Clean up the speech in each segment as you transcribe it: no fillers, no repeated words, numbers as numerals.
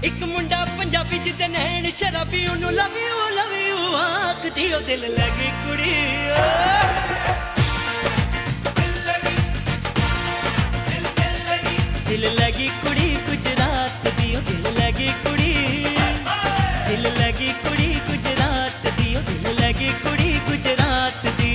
एक मुंडा पंजाबी जिदे नैन शराबी ओनू लव यू आखदी ओ दिल लगी कुड़ी दिल लगी कुड़ी गुजरात दी ओ दिल लगी कुड़ी दिल लगी कुड़ी गुजरात दी ओ दिल लगी कुड़ी गुजरात दी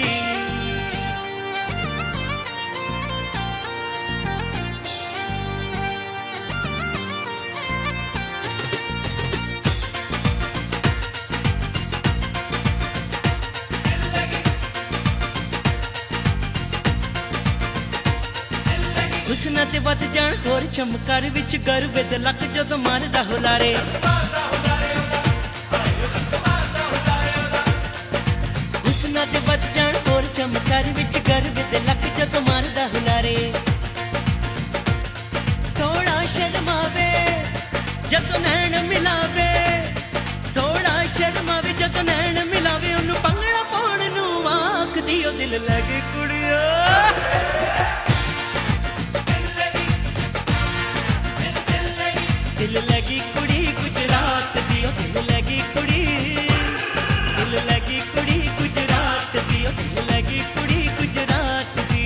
हुस्ना ते वध जान होर चमकार विच गर्व ते लक जदों मारदा हुलारे हुस्ना ते वध जान होर चमकार विच गर्व ते लक जदों मारदा हुलारे थोड़ा शर्मावे जदों नैन मिलावे थोड़ा शर्मावे जदों नैन मिलावे ओनू पंगड़ा पाउण नू आखदी ओ दिल लगी कुड़िया दिल लगी कुड़ी गुजरात दी ओ दिल लगी कुड़ी दिल लगी कुड़ी गुजरात दी ओ दिल लगी कुड़ी गुजरात दी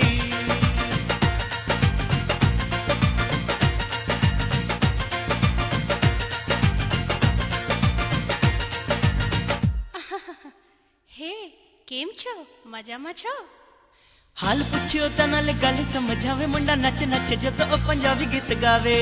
हे केम छो मजामा छो हाल पुछियो ता नाल गल समझावे मुंडा नच नच जदों ओ पंजाबी गीत गावे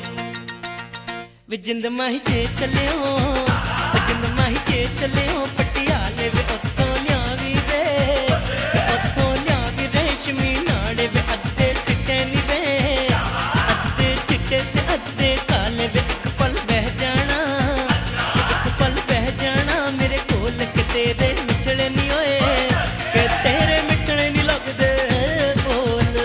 वे जिंद माही चे चलियो जिंद माही चे चलियो पटियाले वे उत्तों न्यावी वे उत्तों न्यावी रेशमी नाड़े वे अद्दे चिट्टे नी वे अद्दे चिट्टे ते अद्दे काले वे एक पल बह जाना मेरे कोल के तेरे मिठड़े नी होए के तेरे मिठड़े नी लगदे बोल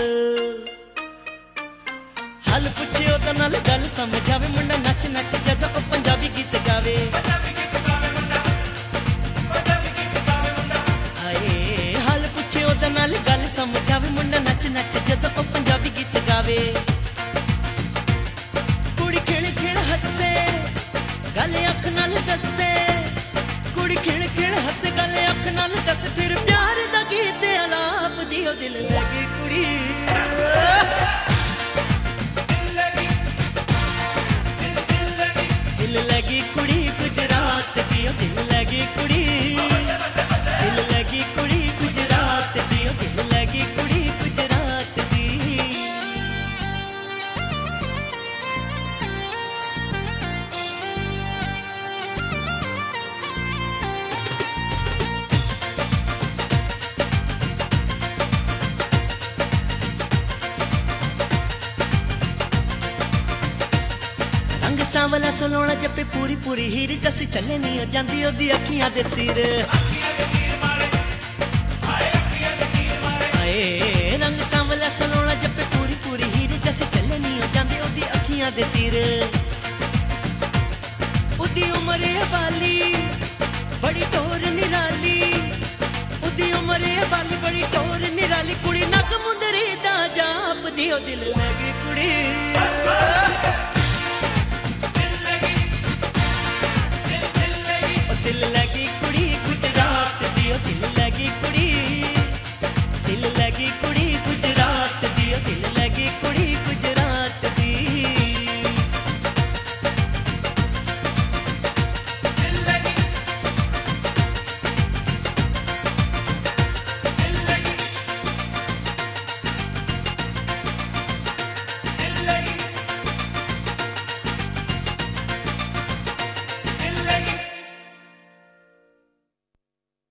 हाल पुछियो ता नाल गल समझावे मुंडा नच नच जदों ओ पंजाबी गीत गावे हाय हाल पुछियो ता नाल गल समझावे मुंडा नच नच जदों ओ पंजाबी गीत गावे कुड़ी खिण खिण हसे गल अख नाल दसे कुड़ी खिण खिण हसे गल अख नाल दस फिर प्यार दा गीत आलाप दी ओ दिल लगी कुड़ी दिल लगी कुड़ी गुजरात दी ओ दिल लगी कुड़ी दिल लगी कुड़ी गुजरात दी ओ दिल लगी कुड़ी गुजरात दी रंग सांवला सोलौना जप्पे पूरी पूरी हीर जसी चले नहीं हो जांदी ओदी अखियां दे तीर हाय रंग सांवला सोलौना जप्पे पूरी पूरी हीर जसी चले नहीं हो जांदी ओदी अखियां दे तीर ओदी उम्र वाली बड़ी टोर निराली ओदी उम्र वाली बड़ी टोर निराली कुड़ी नग मुंदरी दा जाप दी ओ दिल लगी कुड़ी दिल लगी